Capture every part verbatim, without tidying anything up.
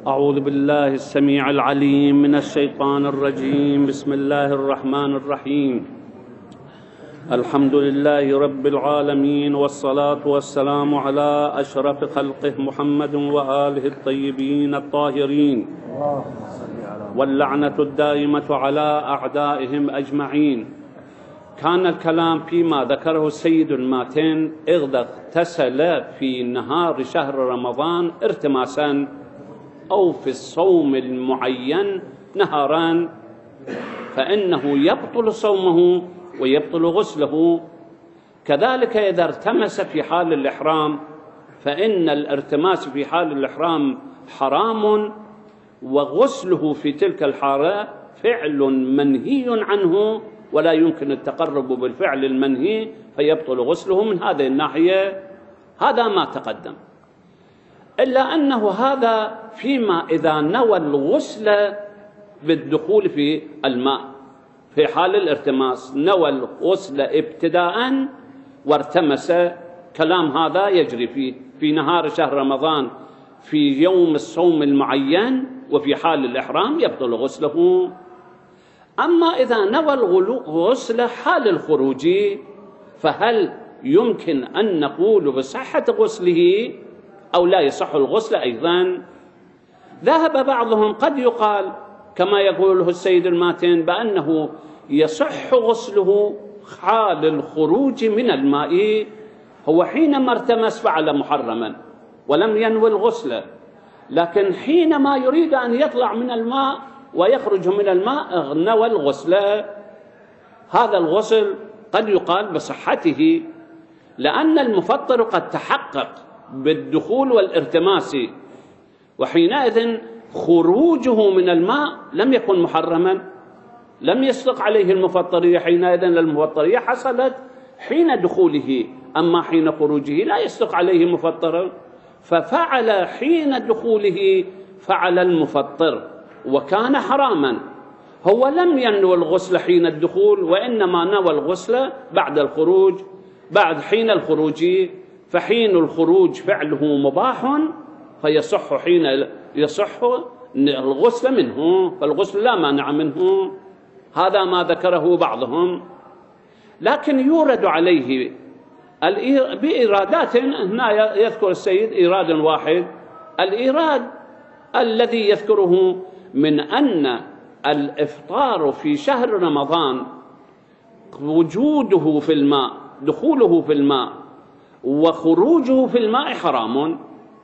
أعوذ بالله السميع العليم من الشيطان الرجيم. بسم الله الرحمن الرحيم. الحمد لله رب العالمين، والصلاة والسلام على أشرف خلقه محمد وآله الطيبين الطاهرين، واللعنة الدائمة على أعدائهم أجمعين. كان الكلام فيما ذكره السيد الماتن إذا اغتسل في نهار شهر رمضان ارتماسا أو في الصوم المعين نهارا فإنه يبطل صومه ويبطل غسله. كذلك إذا ارتمس في حال الإحرام فإن الارتماس في حال الإحرام حرام، وغسله في تلك الحالة فعل منهي عنه ولا يمكن التقرب بالفعل المنهي، فيبطل غسله من هذه الناحية. هذا ما تقدم، إلا أنه هذا فيما إذا نوى الغسل بالدخول في الماء في حال الارتماس، نوى الغسل ابتداء وارتمس، كلام هذا يجري فيه في نهار شهر رمضان في يوم الصوم المعين وفي حال الإحرام يبطل غسله. أما إذا نوى الغسل حال الخروج فهل يمكن أن نقول بصحة غسله أو لا يصح الغسل أيضا؟ ذهب بعضهم قد يقال كما يقوله السيد الماتن بأنه يصح غسله حال الخروج من الماء. هو حينما ارتمس فعل محرما ولم ينوي الغسل، لكن حينما يريد أن يطلع من الماء ويخرج من الماء نوى الغسل. هذا الغسل قد يقال بصحته، لأن المفطر قد تحقق بالدخول والارتماس، وحينئذ خروجه من الماء لم يكن محرما، لم يصدق عليه المفطرية. حينئذ المفطرية حصلت حين دخوله، أما حين خروجه لا يصدق عليه مفطرا، ففعل حين دخوله فعل المفطر وكان حراما. هو لم ينوي الغسل حين الدخول، وإنما نوى الغسل بعد الخروج، بعد حين الخروج، فحين الخروج فعله مباح فيصح حين يصح الغسل منه، فالغسل لا مانع منه. هذا ما ذكره بعضهم، لكن يورد عليه بإيرادات. هنا يذكر السيد إيراد واحد، الإيراد الذي يذكره من أن الإفطار في شهر رمضان وجوده في الماء، دخوله في الماء وخروجه في الماء حرام.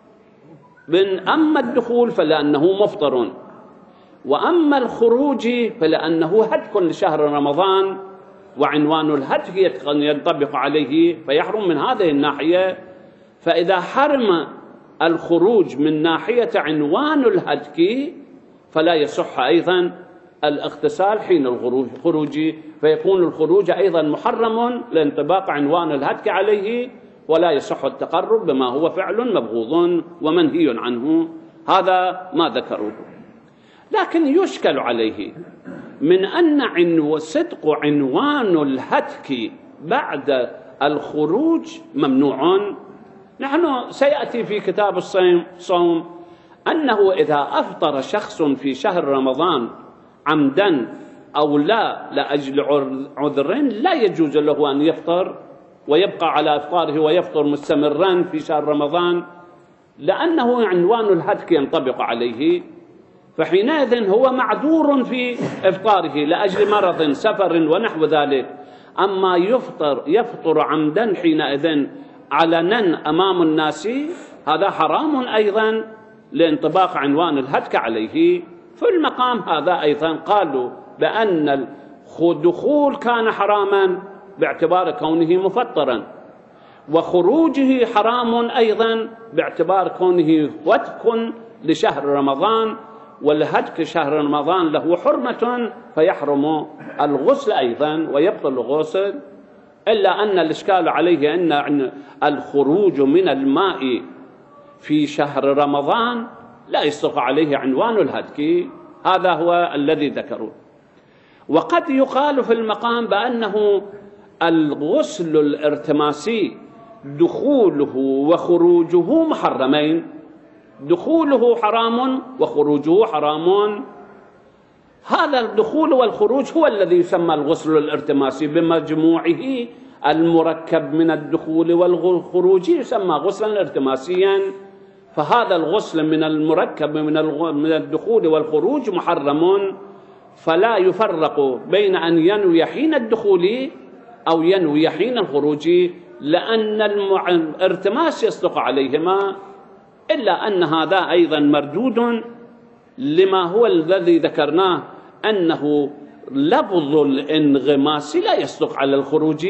من أما الدخول فلأنه مفطر، وأما الخروج فلأنه هتك لشهر رمضان، وعنوان الهتك ينطبق عليه فيحرم من هذه الناحية. فإذا حرم الخروج من ناحية عنوان الهتك فلا يصح أيضا الاغتسال حين الخروج، فيكون الخروج أيضا محرم لانطباق عنوان الهتك عليه، ولا يصح التقرب بما هو فعل مبغوض ومنهي عنه. هذا ما ذكروه. لكن يشكل عليه من أن عنو صدق عنوان الهتك بعد الخروج ممنوع. نحن سيأتي في كتاب الصوم صوم أنه إذا أفطر شخص في شهر رمضان عمدا أو لا لأجل عذر لا يجوز له أن يفطر ويبقى على إفطاره ويفطر مستمرا في شهر رمضان، لأنه عنوان الهتك ينطبق عليه، فحينئذ هو معذور في إفطاره لأجل مرض سفر ونحو ذلك. أما يفطر يفطر عمدا حينئذ علنا أمام الناس هذا حرام أيضا لانطباق عنوان الهتك عليه. في المقام هذا أيضا قالوا بأن الدخول كان حراما باعتبار كونه مفطرا، وخروجه حرام أيضا باعتبار كونه هتك لشهر رمضان، والهتك شهر رمضان له حرمة فيحرم الغسل أيضا ويبطل الغسل. إلا أن الإشكال عليه أن الخروج من الماء في شهر رمضان لا يصدق عليه عنوان الهتك. هذا هو الذي ذكروه. وقد يقال في المقام بأنه الغسل الارتماسي دخوله وخروجه محرمين، دخوله حرام وخروجه حرام. هذا الدخول والخروج هو الذي يسمى الغسل الارتماسي بمجموعه المركب من الدخول والخروج يسمى غسلا ارتماسيا. فهذا الغسل من المركب من الدخول والخروج محرم، فلا يفرق بين أن ينوي حين الدخول أو ينوي حين الخروج، لأن الارتماس يصدق عليهما، إلا أن هذا أيضا مردود لما هو الذي ذكرناه أنه لفظ الانغماس لا يصدق على الخروج.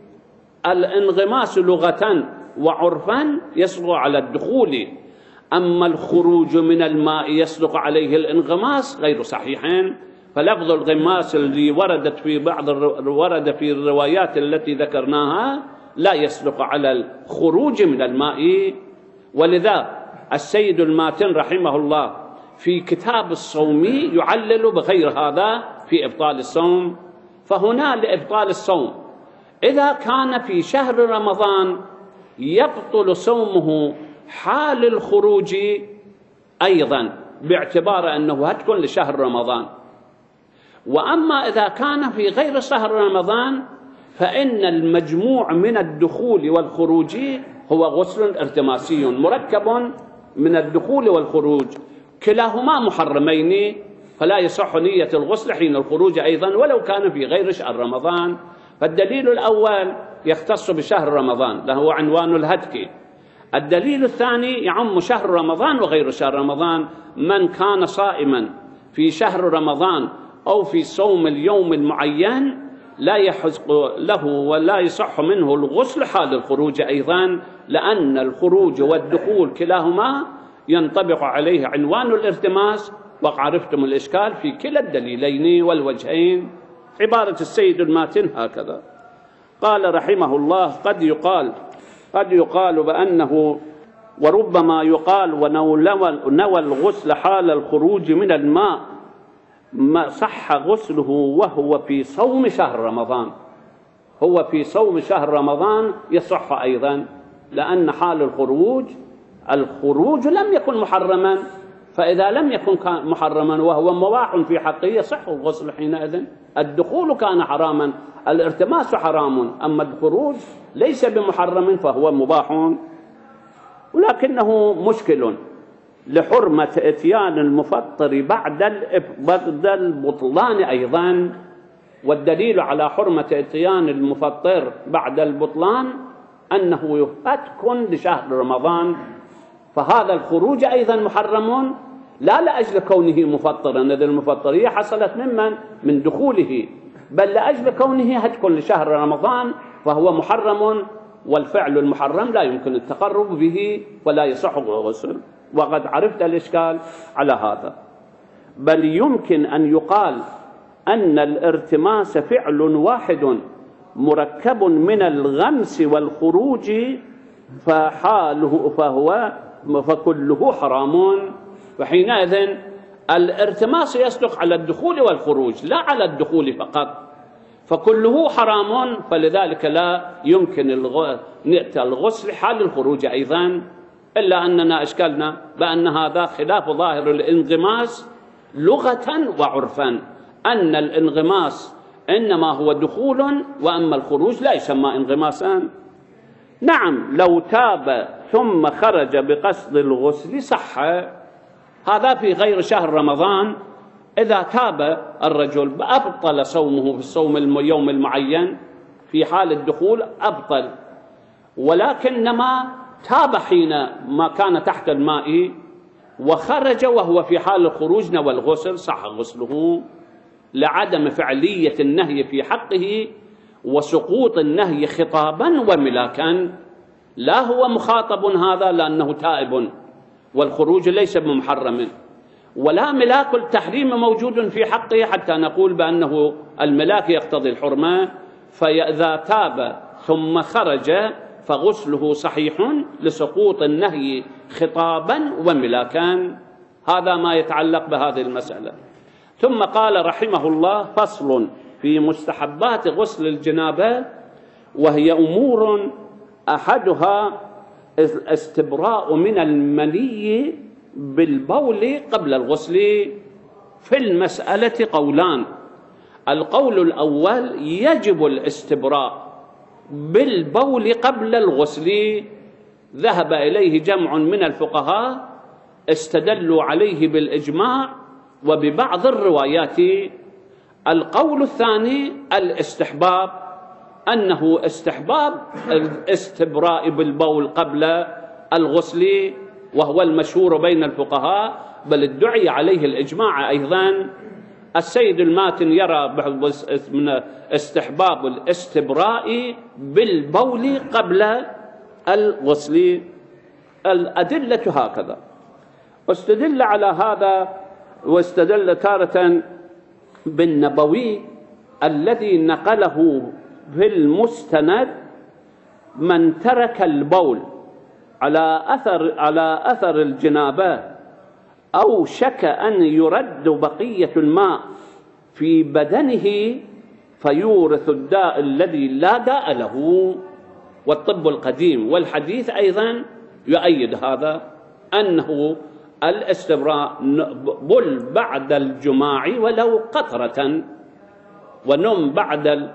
الانغماس لغة وعرفا يصدق على الدخول، أما الخروج من الماء يصدق عليه الانغماس غير صحيحين. فلفظ الغماس الذي وردت في بعض ورد في الروايات التي ذكرناها لا يصدق على الخروج من الماء. ولذا السيد الماتن رحمه الله في كتاب الصوم يعلل بغير هذا في إبطال الصوم. فهنا لإبطال الصوم إذا كان في شهر رمضان يبطل صومه حال الخروج أيضا باعتبار أنه هتك لشهر رمضان. وأما إذا كان في غير شهر رمضان فإن المجموع من الدخول والخروج هو غسل ارتماسي مركب من الدخول والخروج، كلاهما محرمين، فلا يصح نية الغسل حين الخروج أيضا ولو كان في غير شهر رمضان. فالدليل الأول يختص بشهر رمضان له عنوان الهتك. الدليل الثاني يعم شهر رمضان وغير شهر رمضان. من كان صائما في شهر رمضان أو في صوم اليوم المعين لا يحق له ولا يصح منه الغسل حال الخروج أيضا، لأن الخروج والدخول كلاهما ينطبق عليه عنوان الارتماس، وعرفتم الإشكال في كلا الدليلين والوجهين. عبارة السيد الماتن هكذا قال رحمه الله: قد يقال قد يقال بأنه وربما يقال ونوى الغسل حال الخروج من الماء ما صح غسله وهو في صوم شهر رمضان. هو في صوم شهر رمضان يصح أيضا، لأن حال الخروج الخروج لم يكن محرما، فإذا لم يكن محرما وهو مباح في حقه يصح الغسل حينئذ. الدخول كان حراما، الارتماس حرام، أما الخروج ليس بمحرم فهو مباح. ولكنه مشكل لحرمة إتيان المفطر بعد البطلان أيضا. والدليل على حرمة إتيان المفطر بعد البطلان أنه يفتك لشهر رمضان، فهذا الخروج أيضا محرم، لا لأجل كونه مفطرا، إذ المفطرية حصلت ممن من دخوله، بل لأجل كونه هتك لشهر رمضان فهو محرم، والفعل المحرم لا يمكن التقرب به ولا يصح الغسل. وقد عرفت الإشكال على هذا. بل يمكن أن يقال أن الارتماس فعل واحد مركب من الغمس والخروج فحاله فهو فكله حرام. وحينئذ الارتماس يصدق على الدخول والخروج لا على الدخول فقط، فكله حرام، فلذلك لا يمكن الغسل حال الخروج أيضا. إلا أننا أشكلنا بأن هذا خلاف ظاهر الانغماس لغة وعرفا، أن الانغماس إنما هو دخول، وأما الخروج لا يسمى انغماسا. نعم لو تاب ثم خرج بقصد الغسل صح، هذا في غير شهر رمضان. إذا تاب الرجل أبطل صومه في الصوم اليوم المعين في حال الدخول أبطل، ولكنما تاب حين ما كان تحت الماء وخرج وهو في حال الخروج نوى الغسل صح غسله، لعدم فعلية النهي في حقه وسقوط النهي خطابا وملاكا. لا هو مخاطب هذا لأنه تائب والخروج ليس بمحرم، ولا ملاك التحريم موجود في حقه حتى نقول بأنه الملاك يقتضي الحرمة. فإذا تاب ثم خرج فغسله صحيح لسقوط النهي خطابا وملاكا. هذا ما يتعلق بهذه المسألة. ثم قال رحمه الله: فصل في مستحبات غسل الجنابة، وهي أمور أحدها استبراء من المني بالبول قبل الغسل. في المسألة قولان. القول الأول يجب الاستبراء بالبول قبل الغسل، ذهب إليه جمع من الفقهاء استدلوا عليه بالإجماع وببعض الروايات. القول الثاني الاستحباب، أنه استحباب الاستبراء بالبول قبل الغسل، وهو المشهور بين الفقهاء، بل ادعي عليه الإجماع أيضا. السيد الماتن يرى من استحباب الاستبراء بالبول قبل الغسل. الأدلة هكذا. واستدل على هذا، واستدل تارة بالنبوي الذي نقله في المستند: من ترك البول على أثر على أثر الجنابة أو شك أن يرد بقية الماء في بدنه فيورث الداء الذي لا داء له. والطب القديم والحديث أيضا يؤيد هذا، أنه الاستبراء بل بعد الجماع ولو قطرة، ونم بعد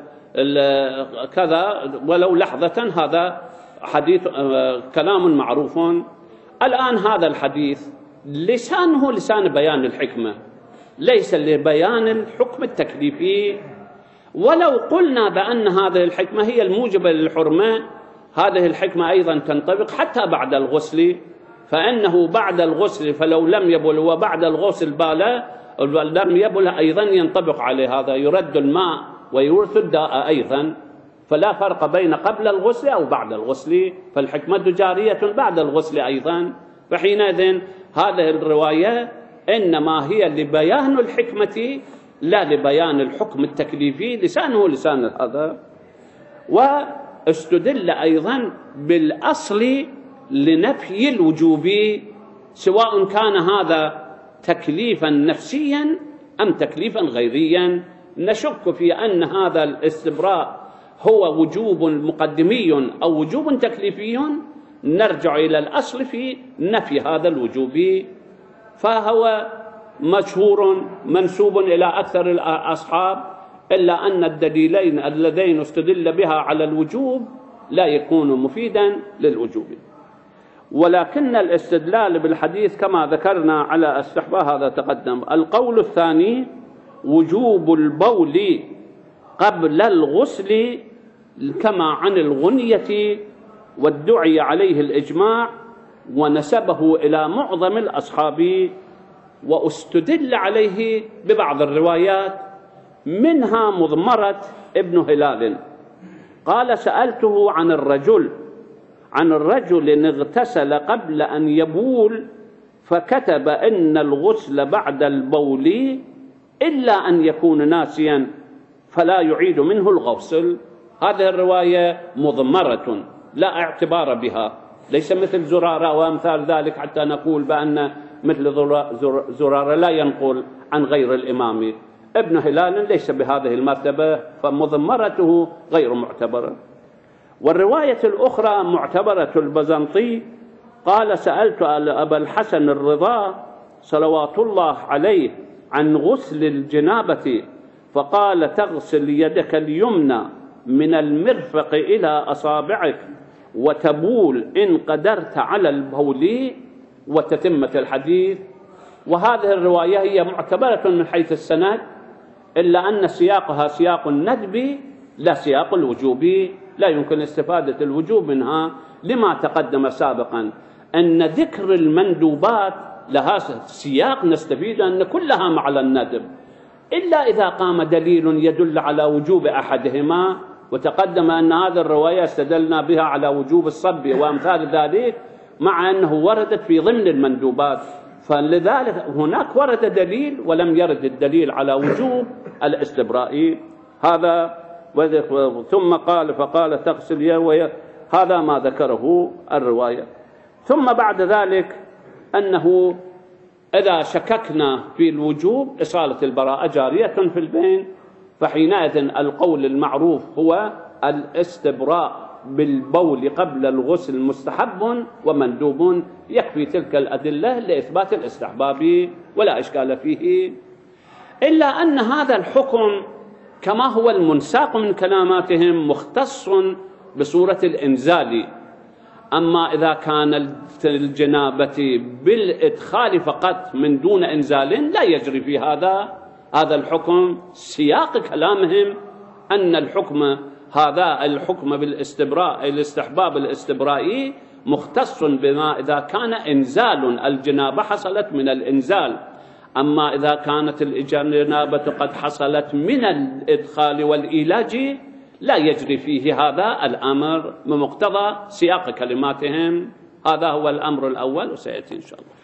كذا ولو لحظة. هذا حديث كلام معروف. الآن هذا الحديث لسانه لسان بيان الحكمة، ليس لبيان الحكم التكليفي. ولو قلنا بأن هذه الحكمة هي الموجبة للحرمة، هذه الحكمة أيضا تنطبق حتى بعد الغسل، فإنه بعد الغسل فلو لم يبل وبعد الغسل بال لم يبل أيضا ينطبق عليه هذا، يرد الماء ويورث الداء أيضا. فلا فرق بين قبل الغسل أو بعد الغسل، فالحكمة جارية بعد الغسل أيضا. فحينئذ هذه الرواية إنما هي لبيان الحكمة لا لبيان الحكم التكليفي، لسانه لسان هذا. واستدل أيضا بالأصل لنفي الوجوب، سواء كان هذا تكليفا نفسيا أم تكليفا غيريا. نشك في أن هذا الاستبراء هو وجوب مقدمي أو وجوب تكليفي، نرجع إلى الأصل في نفي هذا الوجوب. فهو مشهور منسوب إلى أكثر الأصحاب، إلا أن الدليلين اللذين استدل بها على الوجوب لا يكون مفيدا للوجوب. ولكن الاستدلال بالحديث كما ذكرنا على استحباب هذا تقدم. القول الثاني وجوب البول قبل الغسل كما عن الغنية، وادعي عليه الإجماع ونسبه إلى معظم الأصحاب، واستدل عليه ببعض الروايات، منها مضمرة ابن هلال قال: سألته عن الرجل عن الرجل اغتسل قبل أن يبول فكتب إن الغسل بعد البول إلا أن يكون ناسيا فلا يعيد منه الغسل. هذه الرواية مضمرة لا اعتبار بها، ليس مثل زرارة وأمثال ذلك حتى نقول بأن مثل زرارة لا ينقل عن غير الإمام. ابن هلال ليس بهذه المرتبة، فمضمرته غير معتبرة. والرواية الأخرى معتبرة البزنطي قال: سألت أبا الحسن الرضا صلوات الله عليه عن غسل الجنابة فقال: تغسل يدك اليمنى من المرفق إلى أصابعك وتبول إن قدرت على البول، وتتمة الحديث. وهذه الرواية هي معتبرة من حيث السند، إلا أن سياقها سياق الندب لا سياق الوجوب، لا يمكن استفادة الوجوب منها لما تقدم سابقا أن ذكر المندوبات لها سياق نستفيد أن كلها مع الندب، إلا إذا قام دليل يدل على وجوب أحدهما. وتقدم أن هذه الرواية استدلنا بها على وجوب الصب وأمثال ذلك، مع أنه وردت في ضمن المندوبات، فلذلك هناك ورد دليل ولم يرد الدليل على وجوب الاستبراء. هذا ثم قال فقال تغسل يديه، هذا ما ذكره الرواية. ثم بعد ذلك أنه إذا شككنا في الوجوب إصالة البراءة جارية في البين، فحينئذ القول المعروف هو الاستبراء بالبول قبل الغسل مستحب ومندوب، يكفي تلك الأدلة لإثبات الاستحباب ولا إشكال فيه. إلا أن هذا الحكم كما هو المنساق من كلماتهم مختص بصورة الإنزال. أما إذا كان الجنابة بالإدخال فقط من دون إنزال لا يجري في هذا هذا الحكم. سياق كلامهم أن الحكم هذا الحكم بالاستبراء الاستحباب الاستبرائي مختص بما إذا كان إنزال الجنابة حصلت من الإنزال. أما إذا كانت الجنابة قد حصلت من الإدخال والإيلاج لا يجري فيه هذا الأمر بمقتضى سياق كلماتهم. هذا هو الأمر الأول وسيأتي إن شاء الله.